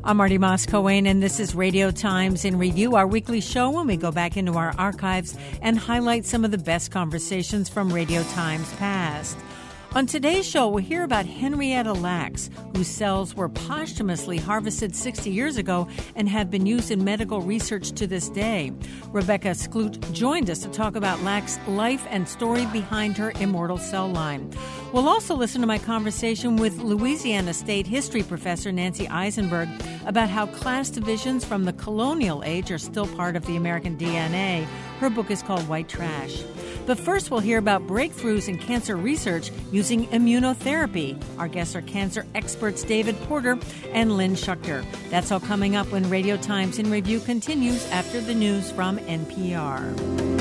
I'm Marty Moss-Coane, and this is Radio Times in Review, our weekly show when we go back into our archives and highlight some of the best conversations from Radio Times past. On today's show, we'll hear about Henrietta Lacks, whose cells were posthumously harvested 60 years ago and have been used in medical research to this day. Rebecca Skloot joined us to talk about Lacks' life and story behind her immortal cell line. We'll also listen to my conversation with Louisiana State history professor Nancy Eisenberg about how class divisions from the colonial age are still part of the American DNA. Her book is called White Trash. But first, we'll hear about breakthroughs in cancer research using immunotherapy. Our guests are cancer experts David Porter and Lynn Schuchter. That's all coming up when Radio Times in Review continues after the news from NPR.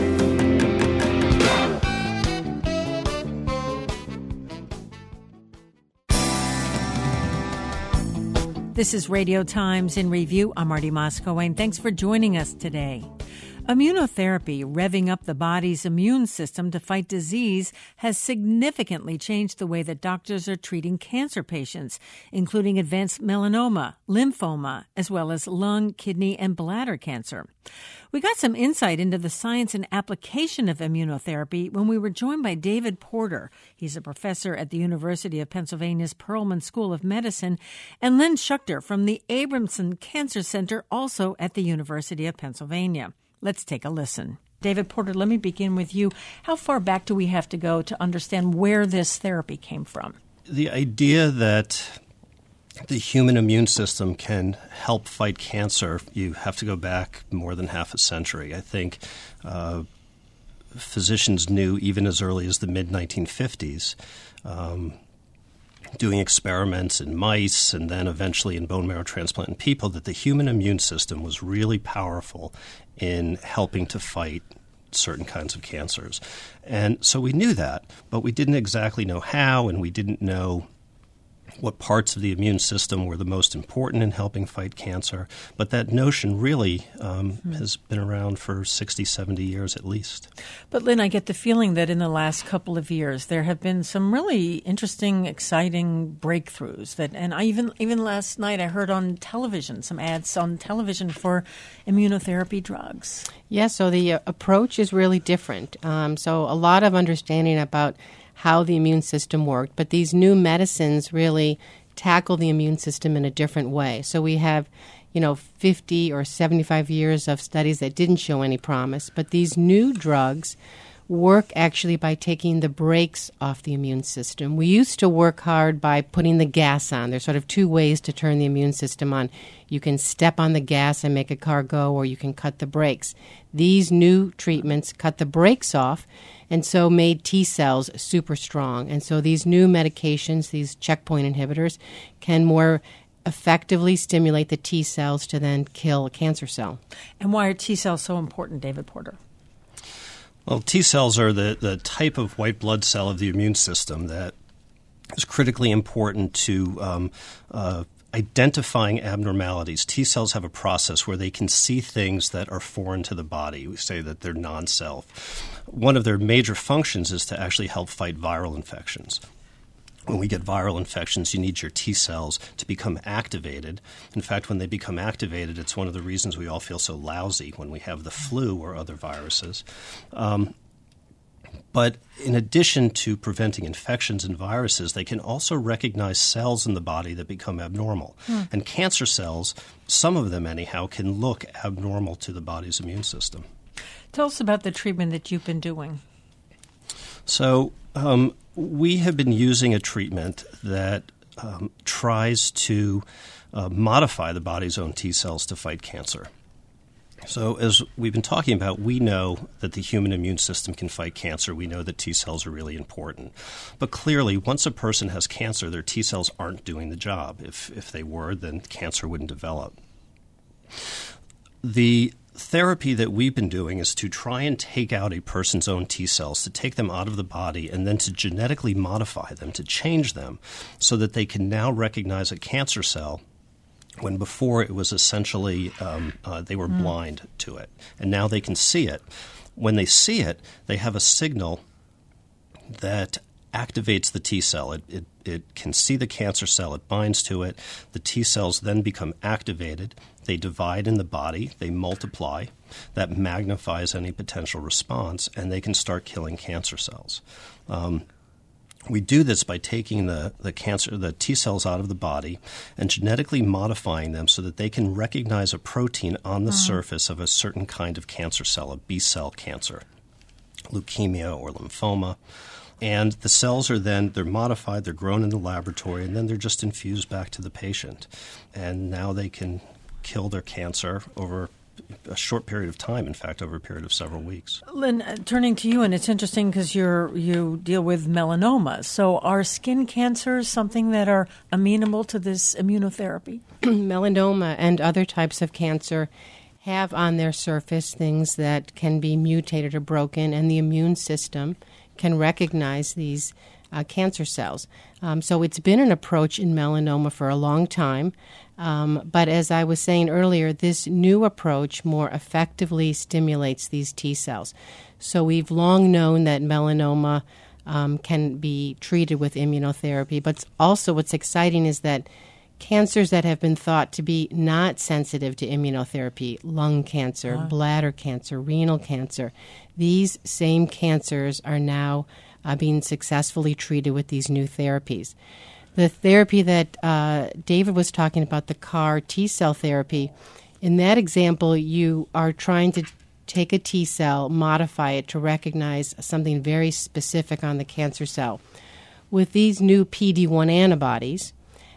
This is Radio Times in Review. I'm Marty Moss-Coane. Thanks for joining us today. Immunotherapy, revving up the body's immune system to fight disease, has significantly changed the way that doctors are treating cancer patients, including advanced melanoma, lymphoma, as well as lung, kidney, and bladder cancer. We got some insight into the science and application of immunotherapy when we were joined by David Porter. He's a professor at the University of Pennsylvania's Perelman School of Medicine, and Lynn Schuchter from the Abramson Cancer Center, also at the University of Pennsylvania. Let's take a listen. David Porter, let me begin with you. How far back do we have to go to understand where this therapy came from? The idea that the human immune system can help fight cancer, you have to go back more than half a century. I think physicians knew even as early as the mid-1950s, doing experiments in mice and then eventually in bone marrow transplant in people, that the human immune system was really powerful in helping to fight certain kinds of cancers. And so we knew that, but we didn't exactly know how, and we didn't know what parts of the immune system were the most important in helping fight cancer. But that notion really has been around for 60, 70 years at least. But Lynn, I get the feeling that in the last couple of years there have been some really interesting, exciting breakthroughs. And I even last night I heard on television, some ads on television for immunotherapy drugs. Yeah, so the approach is really different. So a lot of understanding about how the immune system worked, but these new medicines really tackle the immune system in a different way. So we have, 50 or 75 years of studies that didn't show any promise, but these new drugs work actually by taking the brakes off the immune system. We used to work hard by putting the gas on. There's sort of two ways to turn the immune system on. You can step on the gas and make a car go, or you can cut the brakes. These new treatments cut the brakes off and so made T cells super strong. And so these new medications, these checkpoint inhibitors, can more effectively stimulate the T cells to then kill a cancer cell. And why are T cells so important, David Porter? Well, T cells are the type of white blood cell of the immune system that is critically important to identifying abnormalities. T cells have a process where they can see things that are foreign to the body. We say that they're non-self. One of their major functions is to actually help fight viral infections. When we get viral infections, you need your T cells to become activated. In fact, when they become activated, it's one of the reasons we all feel so lousy when we have the flu or other viruses. But in addition to preventing infections and viruses, they can also recognize cells in the body that become abnormal. And cancer cells, some of them anyhow, can look abnormal to the body's immune system. Tell us about the treatment that you've been doing. So we have been using a treatment that tries to modify the body's own T cells to fight cancer. So as we've been talking about, we know that the human immune system can fight cancer. We know that T cells are really important. But clearly, once a person has cancer, their T cells aren't doing the job. If they were, then cancer wouldn't develop. The therapy that we've been doing is to try and take out a person's own T cells, to take them out of the body, and then to genetically modify them, to change them, so that they can now recognize a cancer cell when before it was essentially they were blind to it. And now they can see it. When they see it, they have a signal that activates the T cell. It can see the cancer cell. It binds to it. The T cells then become activated. They divide in the body. They multiply. That magnifies any potential response, and they can start killing cancer cells. We do this by taking the T cells out of the body and genetically modifying them so that they can recognize a protein on the surface of a certain kind of cancer cell, a B-cell cancer, leukemia or lymphoma. And the cells are then, they're modified, they're grown in the laboratory, and then they're just infused back to the patient. And now they can kill their cancer over a short period of time, in fact, over a period of several weeks. Lynn, turning to you, and it's interesting because you deal with melanoma. So are skin cancers something that are amenable to this immunotherapy? Melanoma and other types of cancer have on their surface things that can be mutated or broken, and the immune system can recognize these cancer cells. So it's been an approach in melanoma for a long time. But as I was saying earlier, this new approach more effectively stimulates these T cells. So we've long known that melanoma can be treated with immunotherapy. But also what's exciting is that cancers that have been thought to be not sensitive to immunotherapy, lung cancer, bladder cancer, renal cancer, these same cancers are now being successfully treated with these new therapies. The therapy that David was talking about, the CAR T-cell therapy, in that example, you are trying to take a T-cell, modify it to recognize something very specific on the cancer cell. With these new PD-1 antibodies,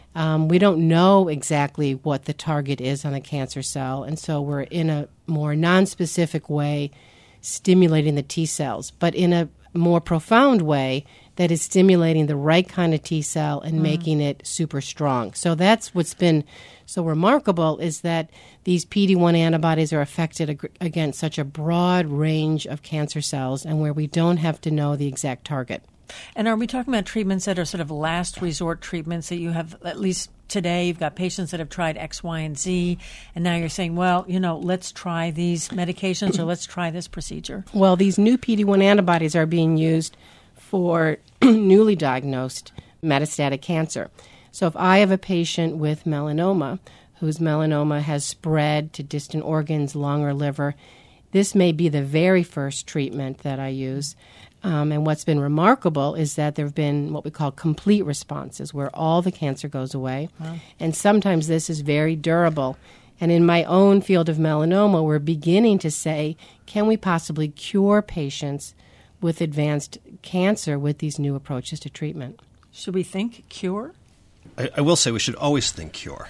we don't know exactly what the target is on the cancer cell, and so we're in a more nonspecific way stimulating the T cells, but in a more profound way that is stimulating the right kind of T cell and making it super strong. So that's what's been so remarkable, is that these PD-1 antibodies are affected against such a broad range of cancer cells, and where we don't have to know the exact target. And are we talking about treatments that are sort of last resort treatments that you have, at least today, you've got patients that have tried X, Y, and Z, and now you're saying, well, let's try these medications or let's try this procedure? Well, these new PD-1 antibodies are being used for newly diagnosed metastatic cancer. So if I have a patient with melanoma whose melanoma has spread to distant organs, lung or liver, this may be the very first treatment that I use. And what's been remarkable is that there have been what we call complete responses, where all the cancer goes away. Wow. And sometimes this is very durable. And in my own field of melanoma, we're beginning to say, can we possibly cure patients with advanced cancer with these new approaches to treatment? Should we think cure? I will say we should always think cure.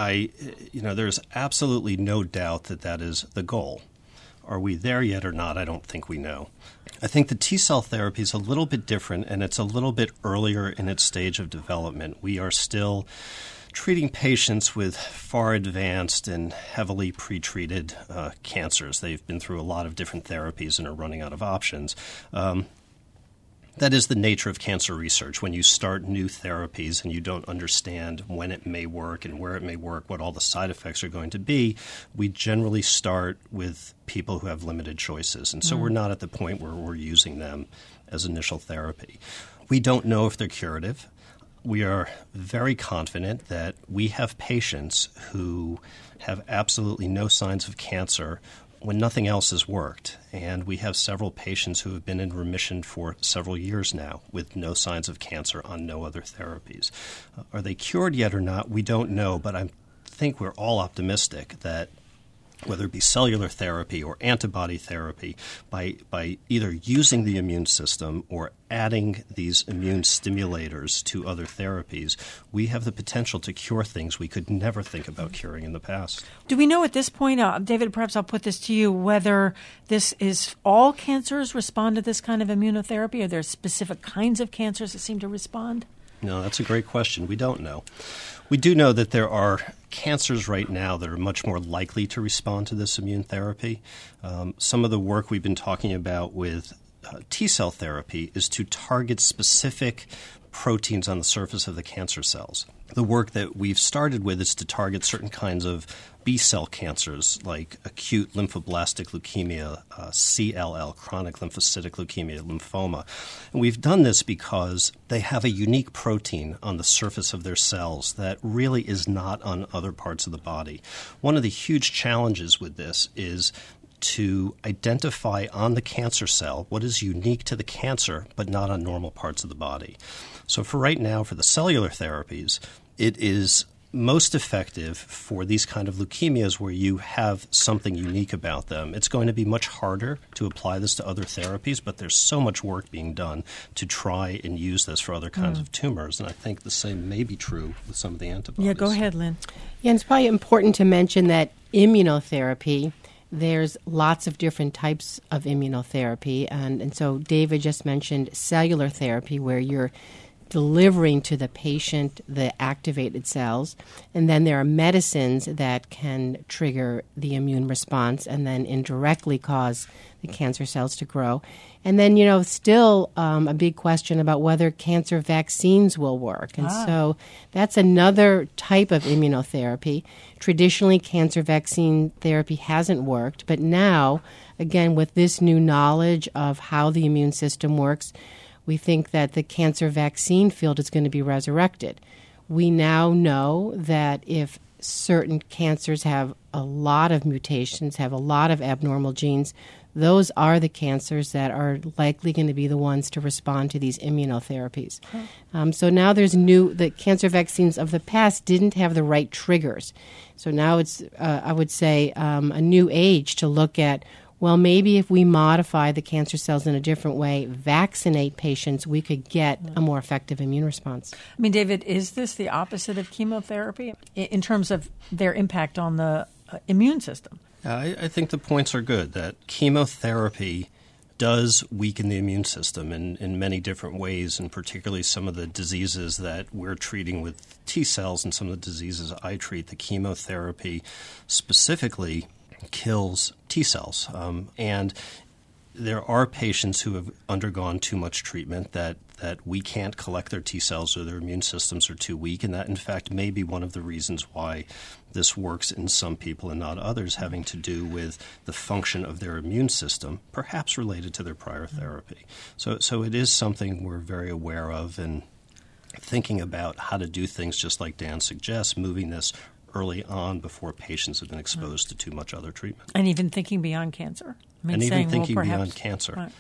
There's absolutely no doubt that is the goal. Are we there yet or not? I don't think we know. I think the T-cell therapy is a little bit different, and it's a little bit earlier in its stage of development. We are still treating patients with far advanced and heavily pretreated cancers. They've been through a lot of different therapies and are running out of options. That is the nature of cancer research. When you start new therapies and you don't understand when it may work and where it may work, what all the side effects are going to be, we generally start with people who have limited choices. And so we're not at the point where we're using them as initial therapy. We don't know if they're curative. We are very confident that we have patients who have absolutely no signs of cancer when nothing else has worked. And we have several patients who have been in remission for several years now with no signs of cancer on no other therapies. Are they cured yet or not? We don't know, but I think we're all optimistic that whether it be cellular therapy or antibody therapy, by either using the immune system or adding these immune stimulators to other therapies, we have the potential to cure things we could never think about curing in the past. Do we know at this point, David, perhaps I'll put this to you, whether this is all cancers respond to this kind of immunotherapy? Are there specific kinds of cancers that seem to respond? No, that's a great question. We don't know. We do know that there are cancers right now that are much more likely to respond to this immune therapy. Some of the work we've been talking about with T-cell therapy is to target specific proteins on the surface of the cancer cells. The work that we've started with is to target certain kinds of B-cell cancers like acute lymphoblastic leukemia, CLL, chronic lymphocytic leukemia, lymphoma. And we've done this because they have a unique protein on the surface of their cells that really is not on other parts of the body. One of the huge challenges with this is to identify on the cancer cell what is unique to the cancer but not on normal parts of the body. So for right now, for the cellular therapies, it is most effective for these kind of leukemias where you have something unique about them. It's going to be much harder to apply this to other therapies, but there's so much work being done to try and use this for other kinds of tumors, and I think the same may be true with some of the antibodies. Yeah, go ahead, Lynn. Yeah, it's probably important to mention that immunotherapy, there's lots of different types of immunotherapy, and so David just mentioned cellular therapy, where you're delivering to the patient the activated cells, and then there are medicines that can trigger the immune response and then indirectly cause the cancer cells to grow. And then, still a big question about whether cancer vaccines will work. And so that's another type of immunotherapy. Traditionally, cancer vaccine therapy hasn't worked, but now, again, with this new knowledge of how the immune system works, we think that the cancer vaccine field is going to be resurrected. We now know that if certain cancers have a lot of mutations, have a lot of abnormal genes, those are the cancers that are likely going to be the ones to respond to these immunotherapies. So now there's the cancer vaccines of the past didn't have the right triggers. So now it's, I would say, a new age to look at, well, maybe if we modify the cancer cells in a different way, vaccinate patients, we could get a more effective immune response. I mean, David, is this the opposite of chemotherapy in terms of their impact on the immune system? I think the points are good, that chemotherapy does weaken the immune system in many different ways, and particularly some of the diseases that we're treating with T cells and some of the diseases I treat, the chemotherapy specifically kills T cells. And there are patients who have undergone too much treatment that we can't collect their T cells or their immune systems are too weak, and that, in fact, may be one of the reasons why this works in some people and not others, having to do with the function of their immune system, perhaps related to their prior therapy. So it is something we're very aware of and thinking about how to do things, just like Dan suggests, moving this early on before patients have been exposed to too much other treatment. And even thinking beyond cancer. And even thinking beyond cancer. Right.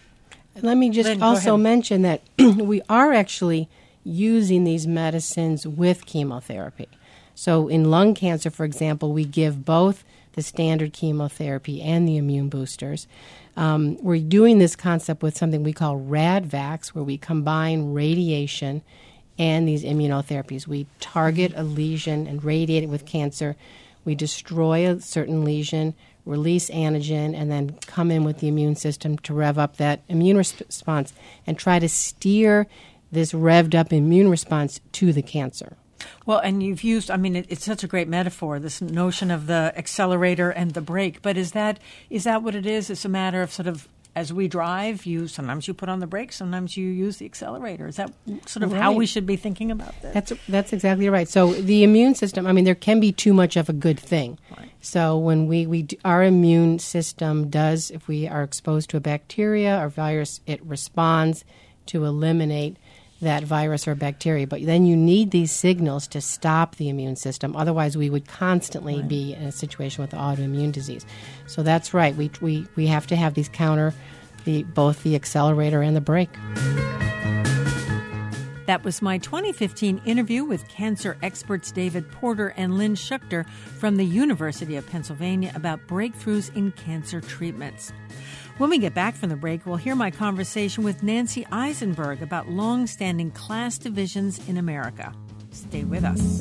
Let me just also mention that we are actually using these medicines with chemotherapy. So in lung cancer, for example, we give both the standard chemotherapy and the immune boosters. We're doing this concept with something we call RADVAX, where we combine radiation and these immunotherapies. We target a lesion and radiate it with cancer. We destroy a certain lesion, release antigen, and then come in with the immune system to rev up that immune response and try to steer this revved up immune response to the cancer. Well, and you've used, it's such a great metaphor, this notion of the accelerator and the brake. But is that what it is? It's a matter of sort of, as we drive, sometimes you put on the brakes, sometimes you use the accelerator. Is that sort of how we should be thinking about this? That's exactly right. So the immune system, there can be too much of a good thing. Right. So when our immune system does, if we are exposed to a bacteria or virus, it responds to eliminate that virus or bacteria. But then you need these signals to stop the immune system. Otherwise, we would constantly be in a situation with autoimmune disease. So that's right. We have to have these both the accelerator and the brake. That was my 2015 interview with cancer experts David Porter and Lynn Schuchter from the University of Pennsylvania about breakthroughs in cancer treatments. When we get back from the break, we'll hear my conversation with Nancy Eisenberg about long-standing class divisions in America. Stay with us.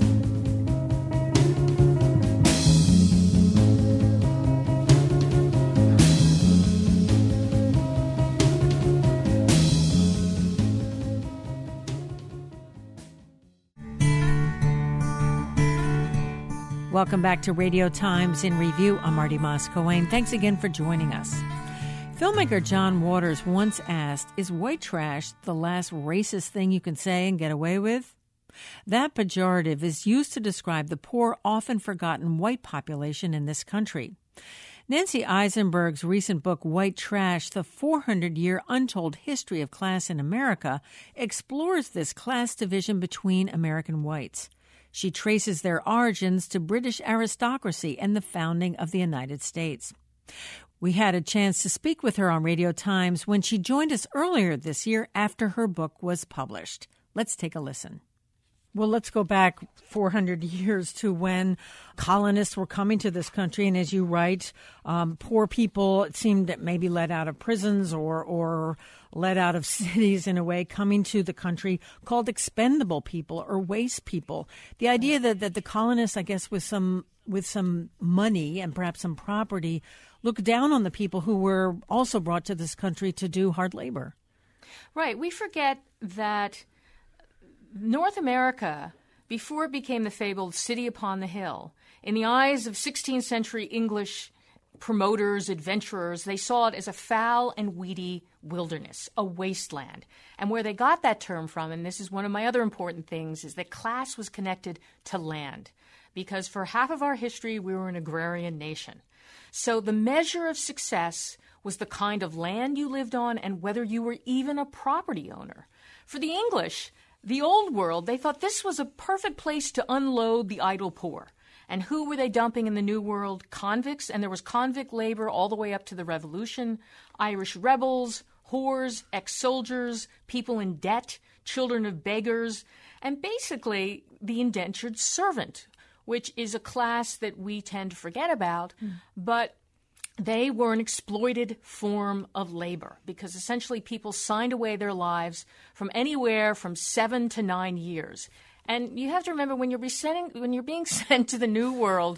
Welcome back to Radio Times in Review. I'm Marty Moss-Coane. Thanks again for joining us. Filmmaker John Waters once asked, is white trash the last racist thing you can say and get away with? That pejorative is used to describe the poor, often forgotten white population in this country. Nancy Eisenberg's recent book, White Trash, The 400-Year Untold History of Class in America, explores this class division between American whites. She traces their origins to British aristocracy and the founding of the United States. We had a chance to speak with her on Radio Times when she joined us earlier this year after her book was published. Let's take a listen. Well, let's go back 400 years to when colonists were coming to this country. And as you write, poor people, it seemed maybe let out of prisons or let out of cities in a way, coming to the country, called expendable people or waste people. The idea that the colonists, I guess, with some money and perhaps some property, looked down on the people who were also brought to this country to do hard labor. Right. We forget that North America, before it became the fabled city upon the hill, in the eyes of 16th century English promoters, adventurers, they saw it as a foul and weedy wilderness, a wasteland. And where they got that term from, and this is one of my other important things, is that class was connected to land. Because for half of our history, we were an agrarian nation. So the measure of success was the kind of land you lived on and whether you were even a property owner. For the English, the old world, they thought this was a perfect place to unload the idle poor. And who were they dumping in the New World? Convicts, and there was convict labor all the way up to the Revolution, Irish rebels, whores, ex-soldiers, people in debt, children of beggars, and basically the indentured servant, which is a class that we tend to forget about, but they were an exploited form of labor because essentially people signed away their lives from anywhere from 7 to 9 years. And you have to remember when you're being sent to the New World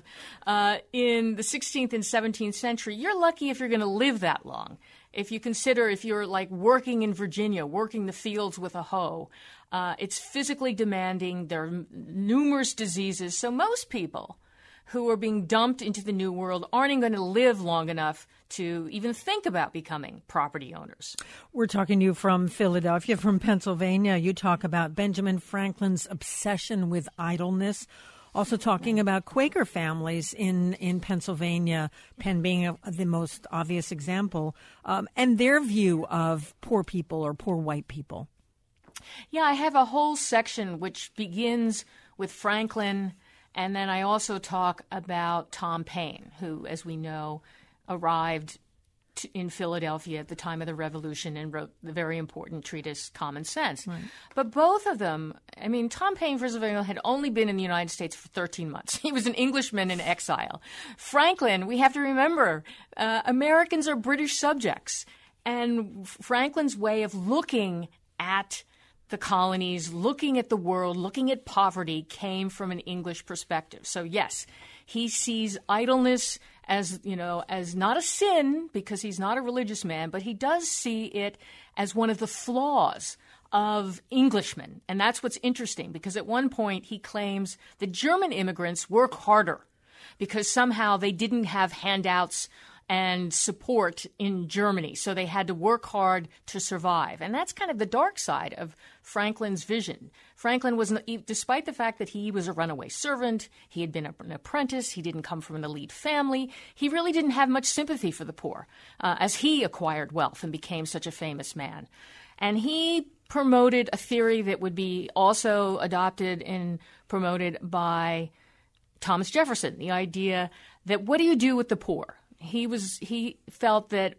in the 16th and 17th century, you're lucky if you're going to live that long. If you consider if you're like working in Virginia, working the fields with a hoe, it's physically demanding. There are numerous diseases. So most people who are being dumped into the New World aren't going to live long enough to even think about becoming property owners. We're talking to you from Philadelphia, from Pennsylvania. You talk about Benjamin Franklin's obsession with idleness. Also talking about Quaker families in Pennsylvania, Penn being the most obvious example, and their view of poor people or poor white people. Yeah, I have a whole section which begins with Franklin, and then I also talk about Tom Paine, who, as we know, arrived in Philadelphia at the time of the Revolution and wrote the very important treatise Common Sense. Right. But both of them, I mean, Tom Paine, first of all, had only been in the United States for 13 months. He was an Englishman in exile. Franklin, we have to remember, Americans are British subjects. And Franklin's way of looking at the colonies, looking at the world, looking at poverty came from an English perspective. So yes, he sees idleness as not a sin because he's not a religious man, but he does see it as one of the flaws of Englishmen. And that's what's interesting because at one point he claims the German immigrants work harder because somehow they didn't have handouts and support in Germany. So they had to work hard to survive. And that's kind of the dark side of Franklin's vision. Franklin was, despite the fact that he was a runaway servant, he had been an apprentice, he didn't come from an elite family, he really didn't have much sympathy for the poor as he acquired wealth and became such a famous man. And he promoted a theory that would be also adopted and promoted by Thomas Jefferson, the idea that what do you do with the poor? He felt that,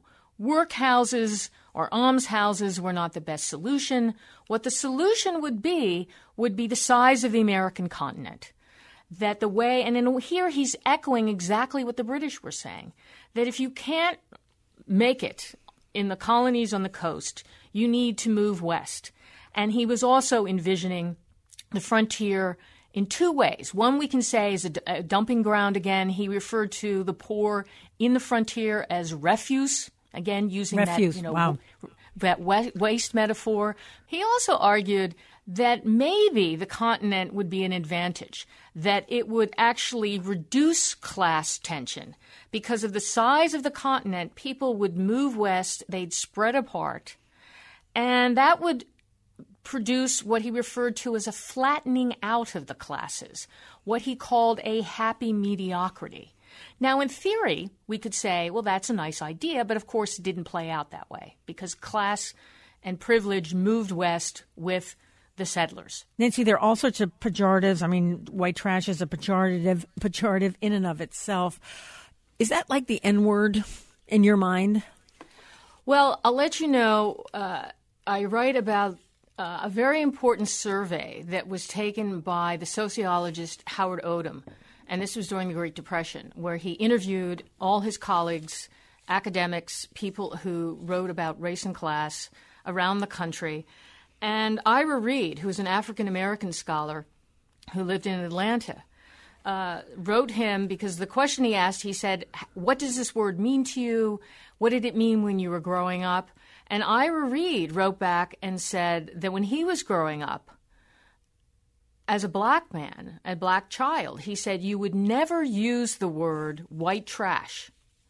workhouses or almshouses were not the best solution. What the solution would be the size of the American continent. That the way, and here he's echoing exactly what the British were saying, that if you can't make it in the colonies on the coast, you need to move west. And he was also envisioning the frontier in two ways. One we can say is a dumping ground again. He referred to the poor in the frontier as refuse, again using refuse. that, wow. that waste metaphor. He also argued that maybe the continent would be an advantage, that it would actually reduce class tension. Because of the size of the continent, people would move west, they'd spread apart, and that would produce what he referred to as a flattening out of the classes, what he called a happy mediocrity. Now, in theory, we could say, well, that's a nice idea, but of course it didn't play out that way because class and privilege moved west with the settlers. Nancy, there are all sorts of pejoratives. I mean, white trash is a pejorative in and of itself. Is that like the N-word in your mind? Well, I'll let you know, I write about a very important survey that was taken by the sociologist Howard Odum, and this was during the Great Depression, where he interviewed all his colleagues, academics, people who wrote about race and class around the country. And Ira Reid, who was an African-American scholar who lived in Atlanta, wrote him because the question he asked, he said, what does this word mean to you? What did it mean when you were growing up? And Ira Reid wrote back and said that when he was growing up, as a black man, a black child, he said you would never use the word white trash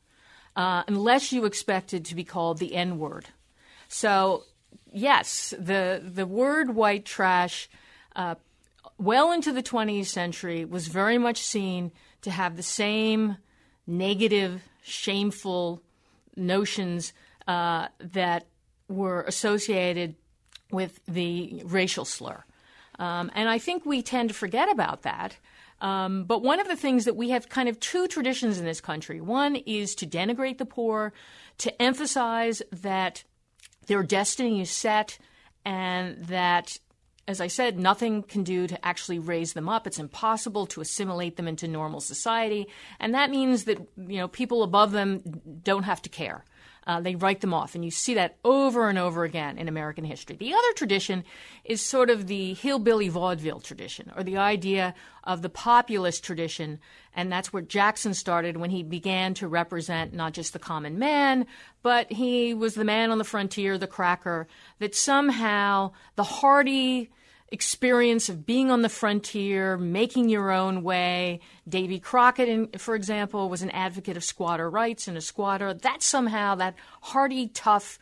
unless you expected to be called the N-word. So, yes, the word white trash, well into the 20th century, was very much seen to have the same negative, shameful notions that were associated with the racial slur. And I think we tend to forget about that. But one of the things that we have kind of two traditions in this country. One is to denigrate the poor, to emphasize that their destiny is set and that, as I said, nothing can do to actually raise them up. It's impossible to assimilate them into normal society. And that means that, people above them don't have to care. They write them off. And you see that over and over again in American history. The other tradition is sort of the hillbilly vaudeville tradition, or the idea of the populist tradition. And that's where Jackson started when he began to represent not just the common man, but he was the man on the frontier, the cracker, that somehow the hardy experience of being on the frontier, making your own way. Davy Crockett, for example, was an advocate of squatter rights and a squatter. That somehow, that hardy, tough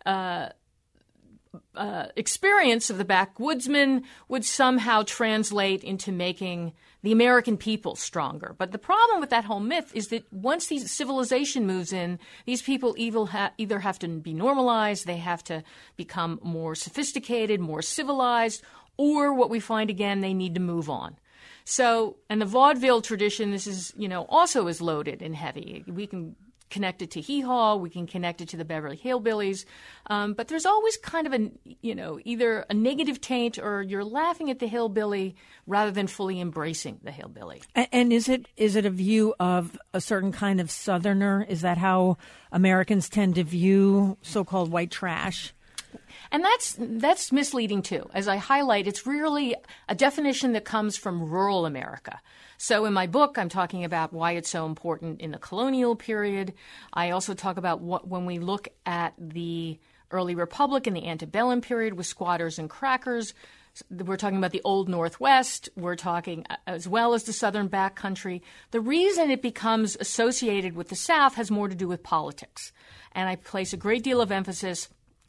experience of the backwoodsman would somehow translate into making the American people stronger. But the problem with that whole myth is that once civilization moves in, these people either have to be normalized, they have to become more sophisticated, more civilized, or what we find again, they need to move on. So, and the vaudeville tradition, this is, also is loaded and heavy. We can connect it to Hee Haw, we can connect it to the Beverly Hillbillies, but there's always kind of either a negative taint or you're laughing at the hillbilly rather than fully embracing the hillbilly. And is it a view of a certain kind of Southerner? Is that how Americans tend to view so-called white trash? And that's misleading, too. As I highlight, it's really a definition that comes from rural America. So in my book, I'm talking about why it's so important in the colonial period. I also talk about when we look at the early republic and the antebellum period with squatters and crackers. We're talking about the Old Northwest. We're talking as well as the Southern backcountry. The reason it becomes associated with the South has more to do with politics. And I place a great deal of emphasis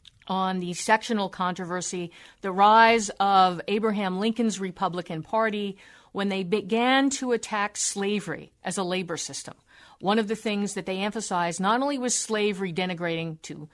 on the sectional controversy, the rise of Abraham Lincoln's Republican Party when they began to attack slavery as a labor system. One of the things that they emphasized not only was slavery denigrating to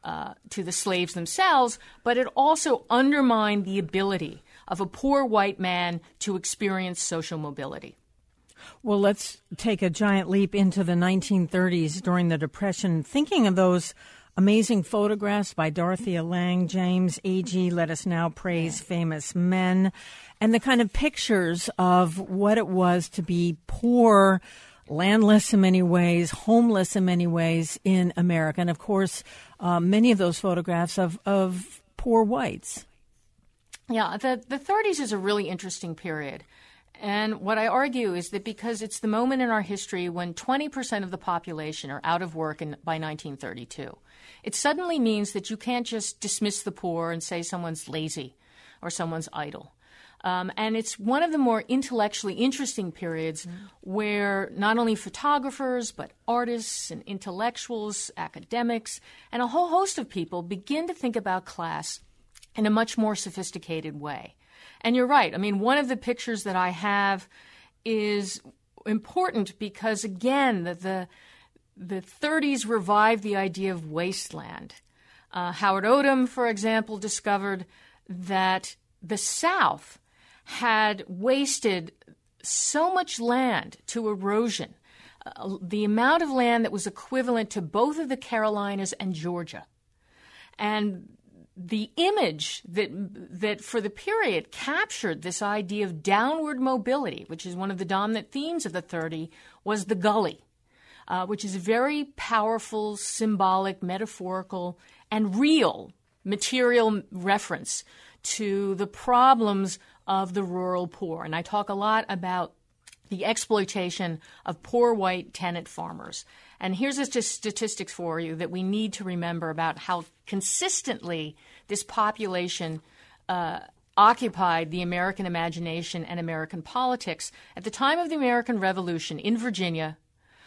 the slaves themselves, but it also undermined the ability of a poor white man to experience social mobility. Well, let's take a giant leap into the 1930s during the Depression, thinking of those amazing photographs by Dorothea Lange, James Agee, Let Us Now Praise Famous Men, and the kind of pictures of what it was to be poor, landless in many ways, homeless in many ways in America. And, of course, many of those photographs of poor whites. Yeah, the 30s is a really interesting period. And what I argue is that because it's the moment in our history when 20% of the population are out of work by 1932, it suddenly means that you can't just dismiss the poor and say someone's lazy or someone's idle. And it's one of the more intellectually interesting periods where not only photographers, but artists and intellectuals, academics, and a whole host of people begin to think about class in a much more sophisticated way. And you're right. I mean, one of the pictures that I have is important because, again, the 30s revived the idea of wasteland. Howard Odum, for example, discovered that the South had wasted so much land to erosion, the amount of land that was equivalent to both of the Carolinas and Georgia. And the image that for the period captured this idea of downward mobility, which is one of the dominant themes of the 30s, was the gully, which is a very powerful, symbolic, metaphorical, and real material reference to the problems of the rural poor. And I talk a lot about the exploitation of poor white tenant farmers. And here's just statistics for you that we need to remember about how consistently this population occupied the American imagination and American politics. At the time of the American Revolution in Virginia,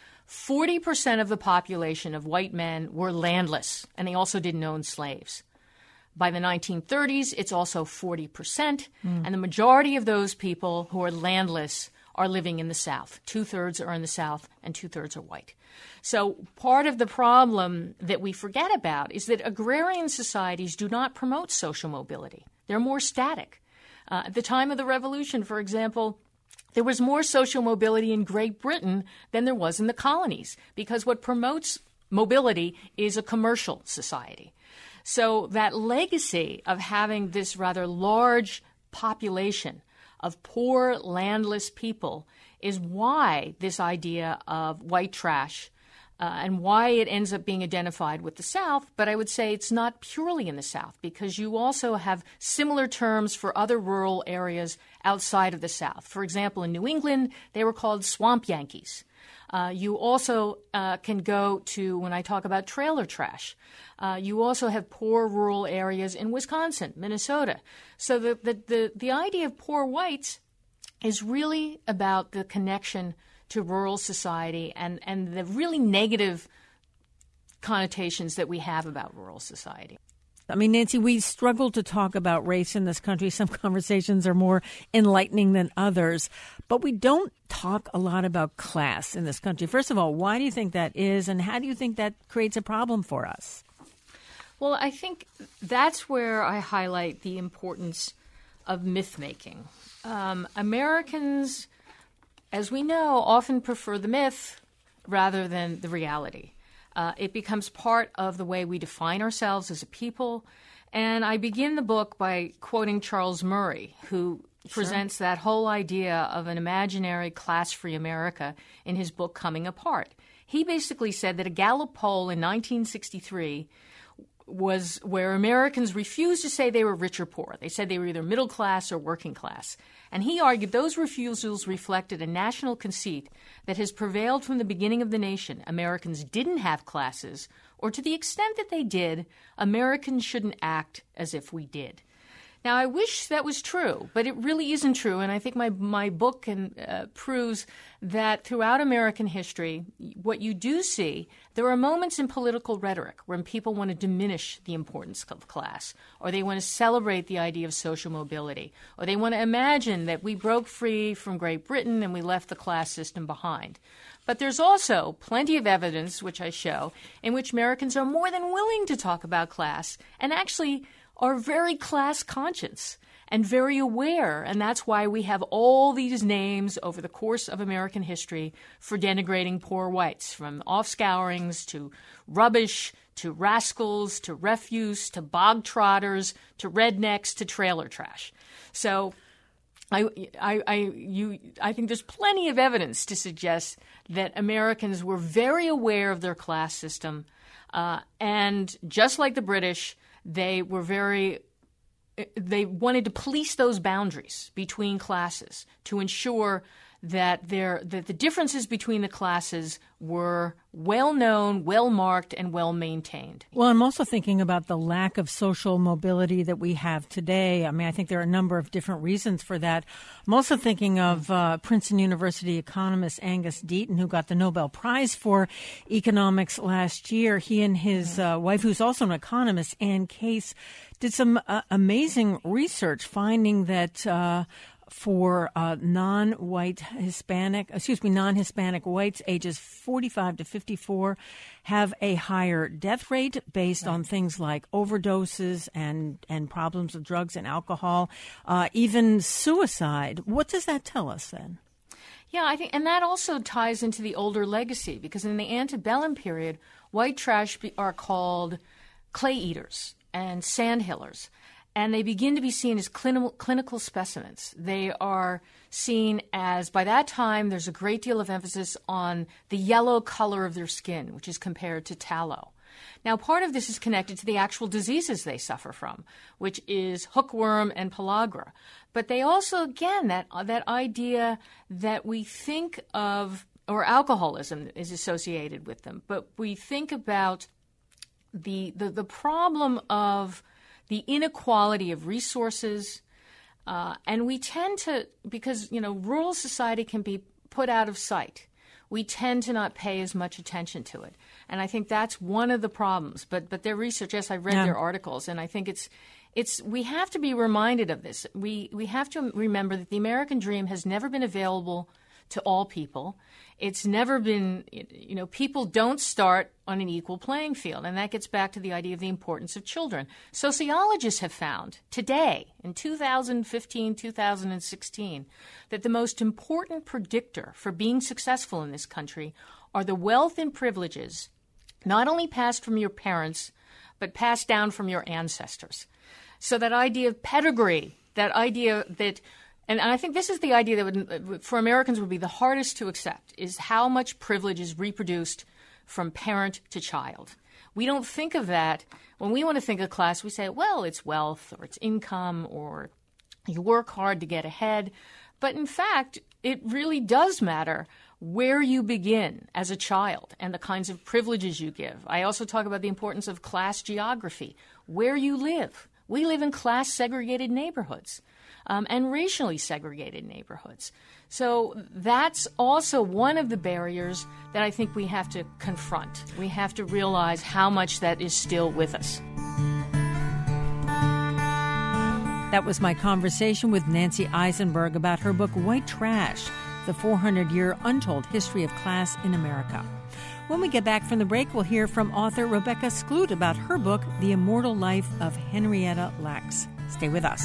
40% of the population of white men were landless, and they also didn't own slaves. By the 1930s, it's also 40%, and the majority of those people who are landless are living in the South. 2/3 are in the South, and 2/3 are white. So part of the problem that we forget about is that agrarian societies do not promote social mobility. They're more static. At the time of the Revolution, for example, there was more social mobility in Great Britain than there was in the colonies, because what promotes mobility is a commercial society. So that legacy of having this rather large population of poor, landless people is why this idea of white trash and why it ends up being identified with the South. But I would say it's not purely in the South, because you also have similar terms for other rural areas outside of the South. For example, in New England, they were called swamp Yankees. You also can go to, when I talk about trailer trash, you also have poor rural areas in Wisconsin, Minnesota. So the idea of poor whites is really about the connection to rural society and the really negative connotations that we have about rural society. I mean, Nancy, we struggle to talk about race in this country. Some conversations are more enlightening than others, but we don't talk a lot about class in this country. First of all, why do you think that is, and how do you think that creates a problem for us? Well, I think that's where I highlight the importance of myth-making. Americans, as we know, often prefer the myth rather than the reality. It becomes part of the way we define ourselves as a people. And I begin the book by quoting Charles Murray, who presents that whole idea of an imaginary class-free America in his book Coming Apart. He basically said that a Gallup poll in 1963 was where Americans refused to say they were rich or poor. They said they were either middle class or working class. And he argued those refusals reflected a national conceit that has prevailed from the beginning of the nation. Americans didn't have classes, or to the extent that they did, Americans shouldn't act as if we did. Now, I wish that was true, but it really isn't true, and I think my book proves that throughout American history, what you do see, there are moments in political rhetoric when people want to diminish the importance of class, or they want to celebrate the idea of social mobility, or they want to imagine that we broke free from Great Britain and we left the class system behind. But there's also plenty of evidence, which I show, in which Americans are more than willing to talk about class and actually are very class conscious and very aware, and that's why we have all these names over the course of American history for denigrating poor whites, from offscourings to rubbish to rascals to refuse to bog trotters to rednecks to trailer trash. So I think there's plenty of evidence to suggest that Americans were very aware of their class system, and just like the British, they were very they wanted to police those boundaries between classes to ensure that the differences between the classes were well known, well marked, and well maintained. Well, I'm also thinking about the lack of social mobility that we have today. I mean, I think there are a number of different reasons for that. I'm also thinking of Princeton University economist Angus Deaton, who got the Nobel Prize for economics last year. He and his wife, who's also an economist, Ann Case, did some amazing research finding that for non-Hispanic whites ages 45 to 54 have a higher death rate based on things like overdoses and problems with drugs and alcohol, even suicide. What does that tell us then? Yeah, I think, and that also ties into the older legacy, because in the antebellum period, white trash are called clay eaters and sandhillers. And they begin to be seen as clinical specimens. They are seen as, by that time, there's a great deal of emphasis on the yellow color of their skin, which is compared to tallow. Now, part of this is connected to the actual diseases they suffer from, which is hookworm and pellagra. But they also, again, that idea that we think of, or alcoholism is associated with them, but we think about the problem of the inequality of resources, and we tend to, because, rural society can be put out of sight, we tend to not pay as much attention to it. And I think that's one of the problems. But their research, yes, I read their articles, and I think it's we have to be reminded of this. We have to remember that the American dream has never been available to all people. It's never been, people don't start on an equal playing field. And that gets back to the idea of the importance of children. Sociologists have found today, in 2015, 2016, that the most important predictor for being successful in this country are the wealth and privileges not only passed from your parents, but passed down from your ancestors. So that idea of pedigree, that idea that, and I think this is the idea that would, for Americans would be the hardest to accept, is how much privilege is reproduced from parent to child. We don't think of that. When we want to think of class, we say, well, it's wealth or it's income or you work hard to get ahead. But in fact, it really does matter where you begin as a child and the kinds of privileges you give. I also talk about the importance of class geography, where you live. We live in class-segregated neighborhoods and racially segregated neighborhoods. So that's also one of the barriers that I think we have to confront. We have to realize how much that is still with us. That was my conversation with Nancy Eisenberg about her book, White Trash, The 400-Year Untold History of Class in America. When we get back from the break, we'll hear from author Rebecca Skloot about her book, The Immortal Life of Henrietta Lacks. Stay with us.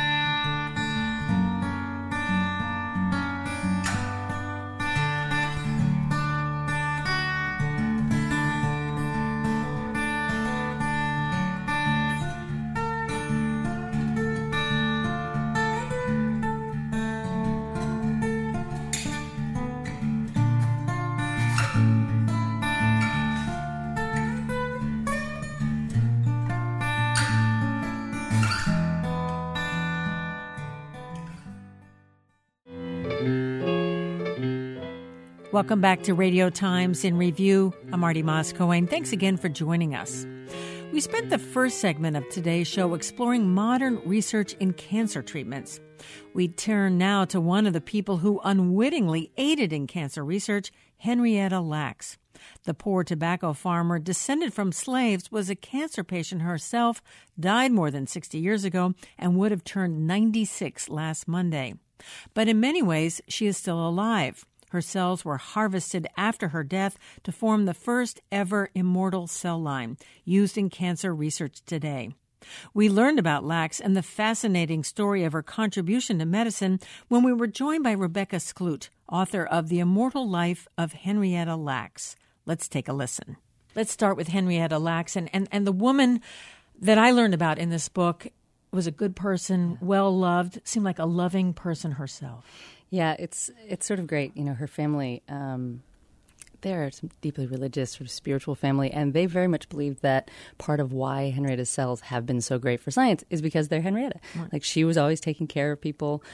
Welcome back to Radio Times in Review. I'm Marty Moscoe. Thanks again for joining us. We spent the first segment of today's show exploring modern research in cancer treatments. We turn now to one of the people who unwittingly aided in cancer research, Henrietta Lacks. The poor tobacco farmer, descended from slaves, was a cancer patient herself, died more than 60 years ago, and would have turned 96 last Monday. But in many ways, she is still alive. Her cells were harvested after her death to form the first ever immortal cell line used in cancer research today. We learned about Lacks and the fascinating story of her contribution to medicine when we were joined by Rebecca Skloot, author of The Immortal Life of Henrietta Lacks. Let's take a listen. Let's start with Henrietta Lacks. And the woman that I learned about in this book was a good person, well-loved, seemed like a loving person herself. Yeah, it's sort of great. Her family they're some deeply religious, sort of spiritual family, and they very much believe that part of why Henrietta's cells have been so great for science is because they're Henrietta. Right. Like, she was always taking care of people.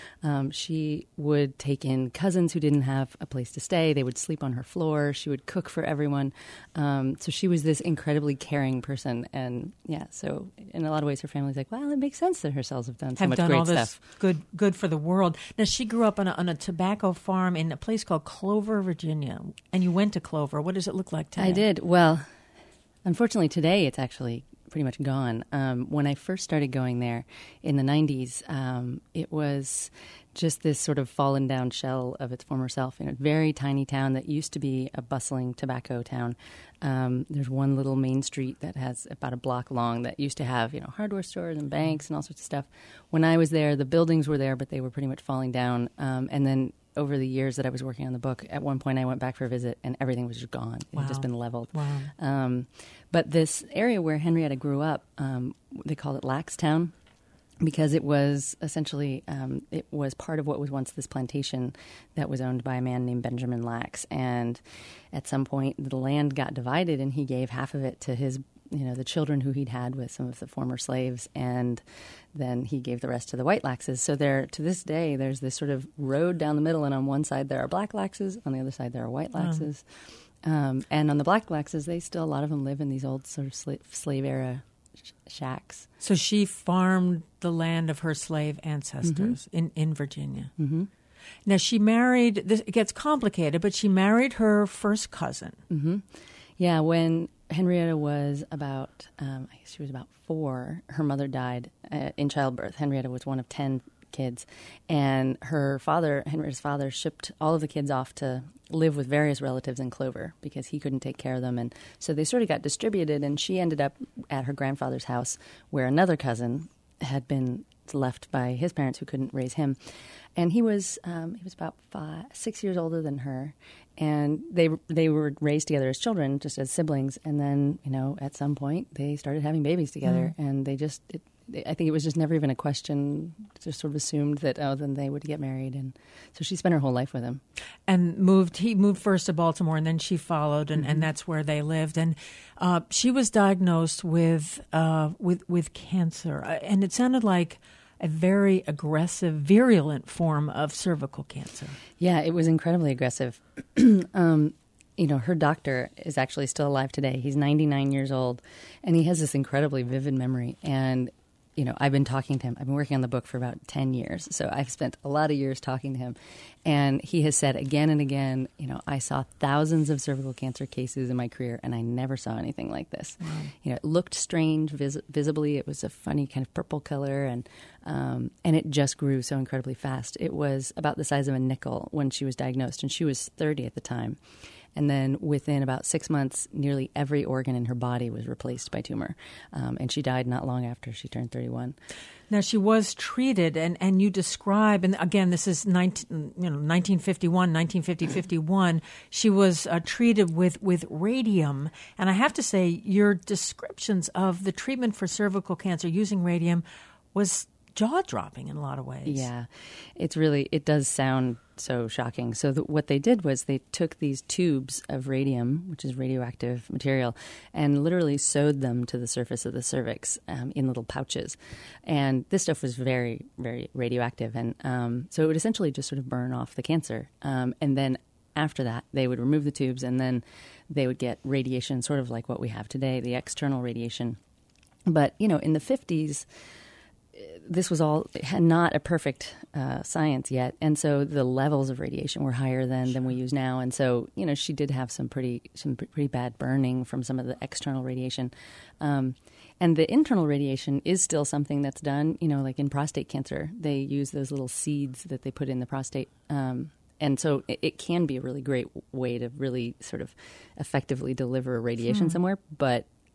She would take in cousins who didn't have a place to stay. They would sleep on her floor. She would cook for everyone. So she was this incredibly caring person. And yeah, so in a lot of ways, her family's like, well, it makes sense that her cells have done so much great all this stuff. good for the world. Now, she grew up on a tobacco farm in a place called Clover, Virginia, and you went to Clover. What does it look like today? I did. Well, unfortunately, today it's actually pretty much gone. When I first started going there in the 90s, it was just this sort of fallen down shell of its former self in a very tiny town that used to be a bustling tobacco town. There's one little main street that has about a block long that used to have, hardware stores and banks and all sorts of stuff. When I was there, the buildings were there, but they were pretty much falling down. And then over the years that I was working on the book, at one point I went back for a visit and everything was just gone. It had just been leveled. Wow. But this area where Henrietta grew up, they called it Laxtown, because it was essentially, it was part of what was once this plantation that was owned by a man named Benjamin Lax. And at some point, the land got divided, and he gave half of it to his, the children who he'd had with some of the former slaves, and then he gave the rest to the white Laxes. So there, to this day, there's this sort of road down the middle, and on one side there are black Laxes, on the other side there are white Laxes. And on the black Laxes, they still, a lot of them live in these old sort of slave era shacks. So she farmed the land of her slave ancestors in Virginia. Mm-hmm. Now, she married, it gets complicated, but she married her first cousin. Mm-hmm. Yeah, when Henrietta was about, I guess she was about 4, her mother died in childbirth. Henrietta was one of 10 kids. And her father, Henrietta's father, shipped all of the kids off to live with various relatives in Clover because he couldn't take care of them. And so they sort of got distributed, and she ended up at her grandfather's house where another cousin had been left by his parents who couldn't raise him. And he was about 6 years older than her. And they were raised together as children, just as siblings. And then, at some point, they started having babies together. And I think it was just never even a question, just sort of assumed that, then they would get married. And so she spent her whole life with him. And he moved first to Baltimore, and then she followed, and that's where they lived. And she was diagnosed with cancer. And it sounded like a very aggressive, virulent form of cervical cancer. Yeah, it was incredibly aggressive. Her doctor is actually still alive today. He's 99 years old, and he has this incredibly vivid memory. And, I've been talking to him. I've been working on the book for about 10 years, so I've spent a lot of years talking to him. And he has said again and again, I saw thousands of cervical cancer cases in my career, and I never saw anything like this. Wow. It looked strange visibly. It was a funny kind of purple color, and it just grew so incredibly fast. It was about the size of a nickel when she was diagnosed, and she was 30 at the time. And then within about 6 months, nearly every organ in her body was replaced by tumor. And she died not long after she turned 31. Now, she was treated, and you describe, and again, this is 1951, she was treated with radium. And I have to say, your descriptions of the treatment for cervical cancer using radium was jaw-dropping in a lot of ways. Yeah, it does sound so shocking. So what they did was they took these tubes of radium, which is radioactive material, and literally sewed them to the surface of the cervix in little pouches. And this stuff was very, very radioactive. And so it would essentially just sort of burn off the cancer. And then after that, they would remove the tubes, and then they would get radiation, sort of like what we have today, the external radiation. But, in the 50s, this was all not a perfect science yet, and so the levels of radiation were higher than we use now. And so, she did have some pretty bad burning from some of the external radiation, and the internal radiation is still something that's done. Like in prostate cancer, they use those little seeds that they put in the prostate, and so it can be a really great way to really sort of effectively deliver radiation somewhere, but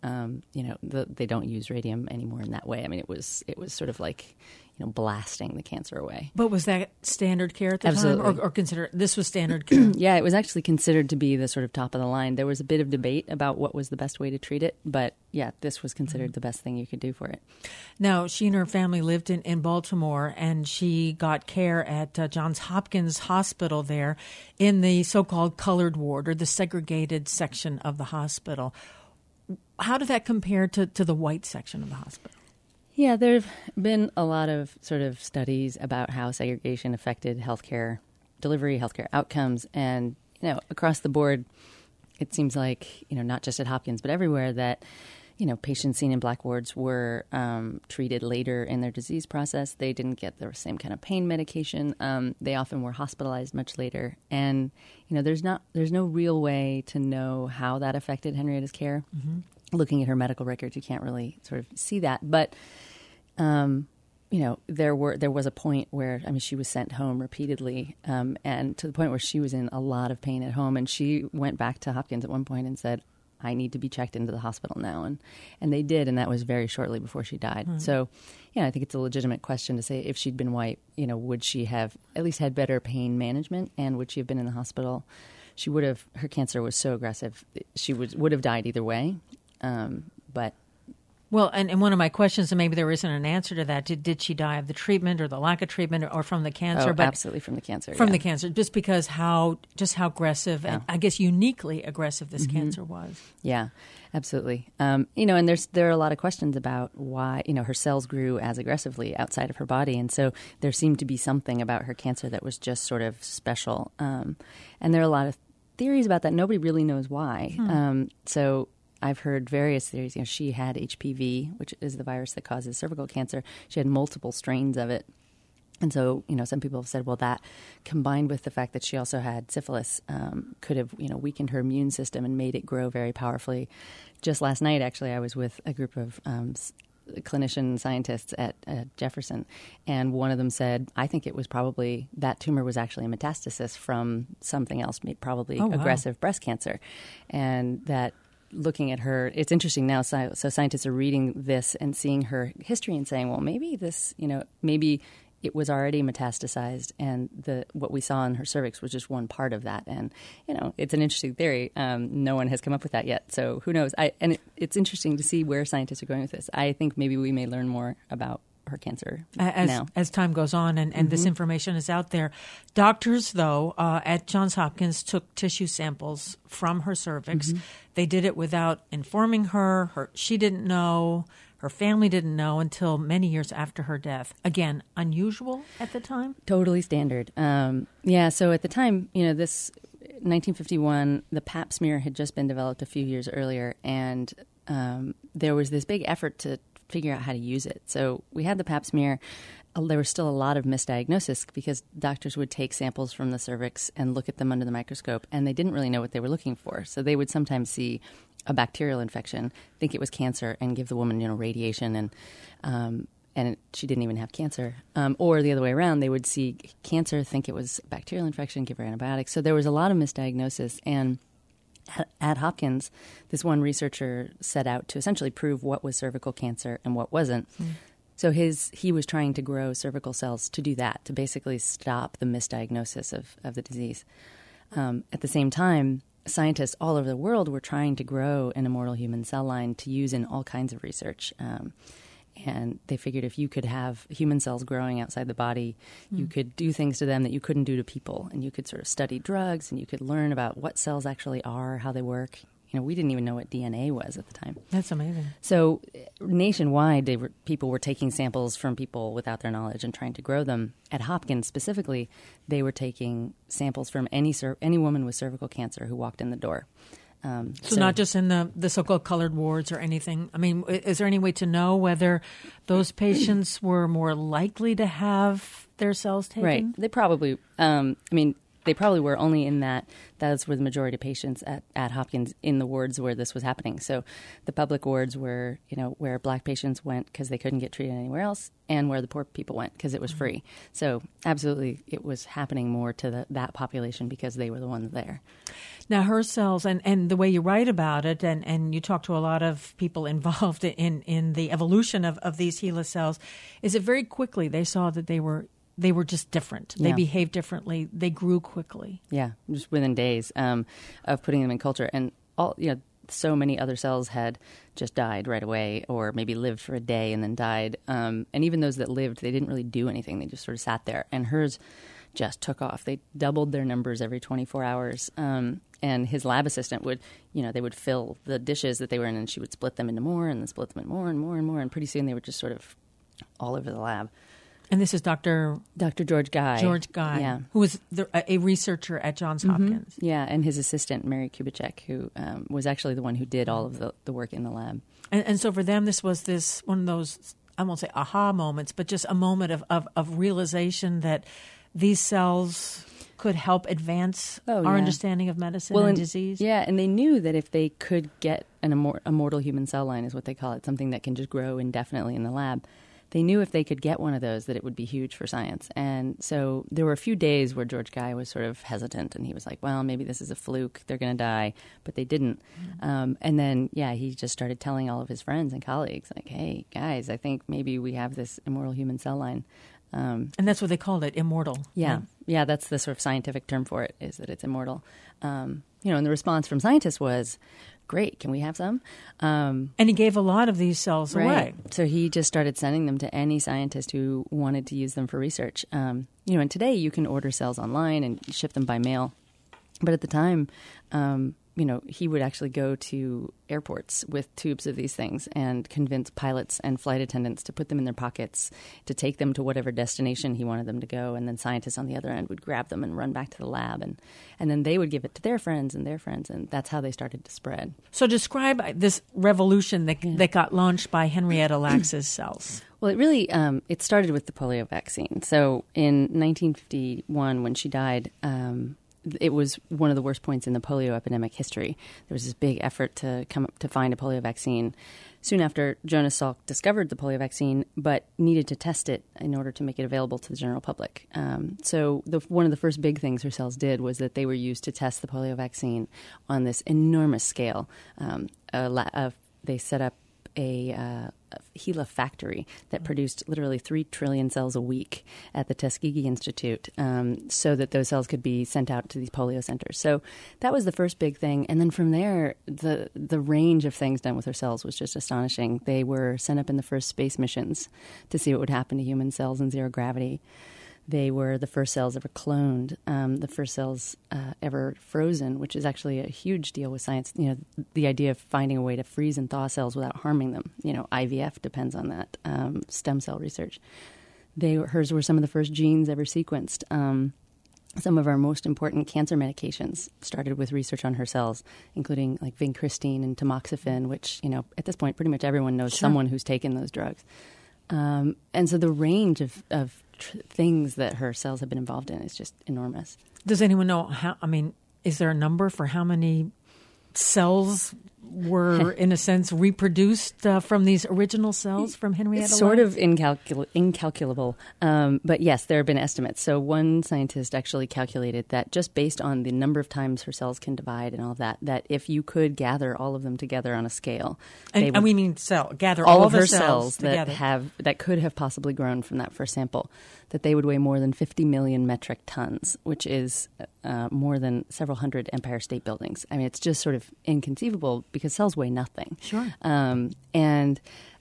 they don't use radium anymore in that way. I mean, it was sort of like, blasting the cancer away. But was that standard care at the Absolutely. time, or consider this was standard care? Yeah, it was actually considered to be the sort of top of the line. There was a bit of debate about what was the best way to treat it, but yeah, this was considered the best thing you could do for it. Now, she and her family lived in Baltimore, and she got care at Johns Hopkins Hospital there in the so-called colored ward, or the segregated section of the hospital. How did that compare to the white section of the hospital? Yeah, there have been a lot of sort of studies about how segregation affected healthcare delivery, healthcare outcomes, and across the board, it seems like not just at Hopkins but everywhere that patients seen in black wards were treated later in their disease process. They didn't get the same kind of pain medication. They often were hospitalized much later, and there's no real way to know how that affected Henrietta's care. Mm-hmm. Looking at her medical records, you can't really sort of see that. But, there was a point where, she was sent home repeatedly, and to the point where she was in a lot of pain at home. And she went back to Hopkins at one point and said, I need to be checked into the hospital now. And they did, and that was very shortly before she died. Mm-hmm. So, I think it's a legitimate question to say, if she'd been white, would she have at least had better pain management, and would she have been in the hospital? She would have. Her cancer was so aggressive, she would have died either way. But well, and one of my questions, and maybe there isn't an answer to that, did she die of the treatment or the lack of treatment or from the cancer? But absolutely from the cancer. From the cancer, just because how aggressive, and I guess uniquely aggressive this cancer was. Yeah, absolutely. And there are a lot of questions about why, her cells grew as aggressively outside of her body. And so there seemed to be something about her cancer that was just sort of special. And there are a lot of theories about that. Nobody really knows why. So I've heard various theories. She had HPV, which is the virus that causes cervical cancer. She had multiple strains of it. And so, some people have said, well, that combined with the fact that she also had syphilis could have, weakened her immune system and made it grow very powerfully. Just last night, actually, I was with a group of clinician scientists at Jefferson, and one of them said, I think it was probably, that tumor was actually a metastasis from something else, probably aggressive breast cancer. And that looking at her, it's interesting now, so scientists are reading this and seeing her history and saying, well, maybe this, maybe it was already metastasized, and what we saw in her cervix was just one part of that. And, it's an interesting theory. No one has come up with that yet, so who knows? It's interesting to see where scientists are going with this. I think maybe we may learn more about her cancer now. As time goes on and this information is out there. Doctors, though, at Johns Hopkins took tissue samples from her cervix. Mm-hmm. They did it without informing her. She didn't know. Her family didn't know until many years after her death. Again, unusual at the time? Totally standard. So at the time, this 1951, the Pap smear had just been developed a few years earlier, and there was this big effort to figure out how to use it. So we had the Pap smear. There was still a lot of misdiagnosis because doctors would take samples from the cervix and look at them under the microscope, and they didn't really know what they were looking for. So they would sometimes see a bacterial infection, think it was cancer, and give the woman, radiation, and she didn't even have cancer. Or the other way around, they would see cancer, think it was a bacterial infection, give her antibiotics. So there was a lot of misdiagnosis, and at Hopkins, this one researcher set out to essentially prove what was cervical cancer and what wasn't. So he was trying to grow cervical cells to do that, to basically stop the misdiagnosis of the disease. At the same time, scientists all over the world were trying to grow an immortal human cell line to use in all kinds of research. And they figured if you could have human cells growing outside the body, you could do things to them that you couldn't do to people. And you could sort of study drugs, and you could learn about what cells actually are, how they work. We didn't even know what DNA was at the time. That's amazing. So nationwide, people were taking samples from people without their knowledge and trying to grow them. At Hopkins specifically, they were taking samples from any woman with cervical cancer who walked in the door. So not just in the so-called colored wards or anything. I mean, is there any way to know whether those patients were more likely to have their cells taken? Right. They probably, they probably were only in that's where the majority of patients at Hopkins in the wards where this was happening. So the public wards were, where black patients went because they couldn't get treated anywhere else, and where the poor people went because it was free. So absolutely, it was happening more to that population because they were the ones there. Now, her cells, and the way you write about it, and you talk to a lot of people involved in the evolution of these HeLa cells, is that very quickly they saw that they were just different. They behaved differently. They grew quickly. Yeah, just within days of putting them in culture. And so many other cells had just died right away, or maybe lived for a day and then died. And even those that lived, they didn't really do anything. They just sort of sat there. And hers just took off. They doubled their numbers every 24 hours. And his lab assistant would, they would fill the dishes that they were in, and she would split them into more, and then split them into more and more and more. And pretty soon they were just sort of all over the lab. And this is Dr. George Guy. George Guy, yeah, who was a researcher at Johns Hopkins. Yeah, and his assistant, Mary Kubitschek, who was actually the one who did all of the work in the lab. And so for them, this was one of those, I won't say aha moments, but just a moment of realization that these cells could help advance our understanding of medicine and disease. Yeah, and they knew that if they could get a mortal human cell line, is what they call it, something that can just grow indefinitely in the lab, they knew if they could get one of those that it would be huge for science. And so there were a few days where George Guy was sort of hesitant, and he was like, well, maybe this is a fluke. They're going to die. But they didn't. And then, he just started telling all of his friends and colleagues, like, hey, guys, I think maybe we have this immortal human cell line. And that's what they called it, immortal. Yeah. Right? Yeah, that's the sort of scientific term for it, is that it's immortal. And the response from scientists was, great, can we have some? And he gave a lot of these cells away. So he just started sending them to any scientist who wanted to use them for research. And today you can order cells online and ship them by mail. But at the time, he would actually go to airports with tubes of these things and convince pilots and flight attendants to put them in their pockets, to take them to whatever destination he wanted them to go. And then scientists on the other end would grab them and run back to the lab. And then they would give it to their friends. And that's how they started to spread. So describe this revolution that got launched by Henrietta Lacks's cells. Well, it really it started with the polio vaccine. So in 1951, when she died, it was one of the worst points in the polio epidemic history. There was this big effort to come up to find a polio vaccine. Soon after, Jonas Salk discovered the polio vaccine, but needed to test it in order to make it available to the general public. So one of the first big things her cells did was that they were used to test the polio vaccine on this enormous scale. They set up a HeLa factory that produced literally 3 trillion cells a week at the Tuskegee Institute, so that those cells could be sent out to these polio centers. So that was the first big thing. And then from there, the range of things done with her cells was just astonishing. They were sent up in the first space missions to see what would happen to human cells in zero gravity. They were the first cells ever cloned, the first cells ever frozen, which is actually a huge deal with science. The idea of finding a way to freeze and thaw cells without harming them. IVF depends on that, stem cell research. Hers were some of the first genes ever sequenced. Some of our most important cancer medications started with research on her cells, including like vincristine and tamoxifen, which, at this point, pretty much everyone knows someone who's taken those drugs. And so the range of things that her cells have been involved in is just enormous. Does anyone know is there a number for how many cells were, in a sense, reproduced from these original cells from Henrietta Lacks? It's sort of incalculable. But yes, there have been estimates. So one scientist actually calculated that just based on the number of times her cells can divide and all of that if you could gather all of them together on a scale. And we mean gather all all of the her cells together. that could have possibly grown from that first sample, that they would weigh more than 50 million metric tons, which is more than several hundred Empire State Buildings. I mean, it's just sort of inconceivable because cells weigh nothing. Sure. And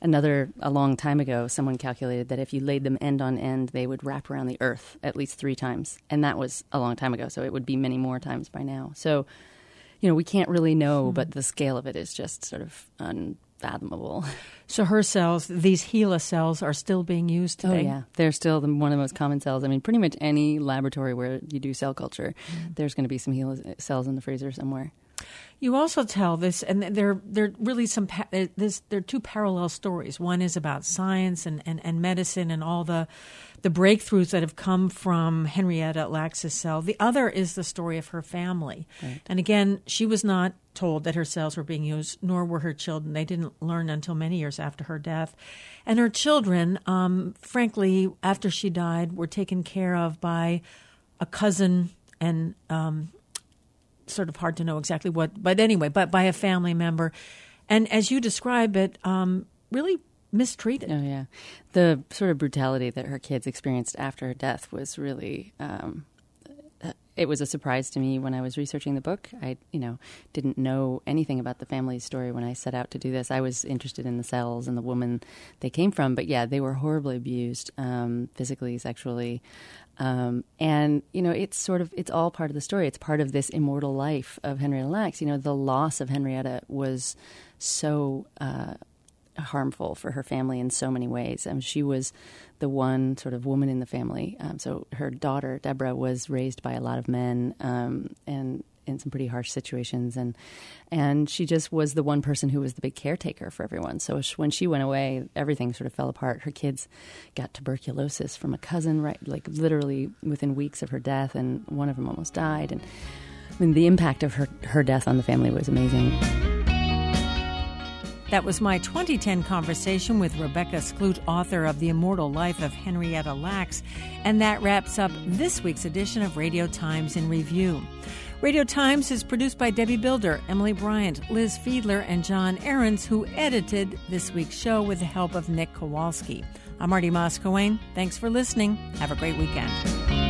a long time ago, someone calculated that if you laid them end on end, they would wrap around the Earth at least 3 times. And that was a long time ago, so it would be many more times by now. So, we can't really know, but the scale of it is just sort of unfathomable. So her cells, these HeLa cells, are still being used today? Oh, yeah. They're still one of the most common cells. I mean, pretty much any laboratory where you do cell culture, there's going to be some HeLa cells in the freezer somewhere. You also tell this, and there really there are 2 parallel stories. One is about science and medicine and all the breakthroughs that have come from Henrietta Lacks's cell. The other is the story of her family. Right. And again, she was not told that her cells were being used, nor were her children. They didn't learn until many years after her death. And her children, frankly, after she died, were taken care of by a cousin and sort of hard to know exactly what, but anyway, but by a family member. And as you describe it, really mistreated. Oh, yeah. The sort of brutality that her kids experienced after her death was really... it was a surprise to me when I was researching the book. I, didn't know anything about the family's story when I set out to do this. I was interested in the cells and the woman they came from, but yeah, they were horribly abused, physically, sexually. And, it's all part of the story. It's part of this immortal life of Henrietta Lacks. The loss of Henrietta was so harmful for her family in so many ways. She was the one sort of woman in the family. So her daughter, Deborah, was raised by a lot of men and in some pretty harsh situations. And she just was the one person who was the big caretaker for everyone. So when she went away, everything sort of fell apart. Her kids got tuberculosis from a cousin, right, like literally within weeks of her death, and one of them almost died. And the impact of her death on the family was amazing. That was my 2010 conversation with Rebecca Skloot, author of The Immortal Life of Henrietta Lacks. And that wraps up this week's edition of Radio Times in Review. Radio Times is produced by Debbie Builder, Emily Bryant, Liz Fiedler, and John Ahrens, who edited this week's show with the help of Nick Kowalski. I'm Marty Moskowayne. Thanks for listening. Have a great weekend.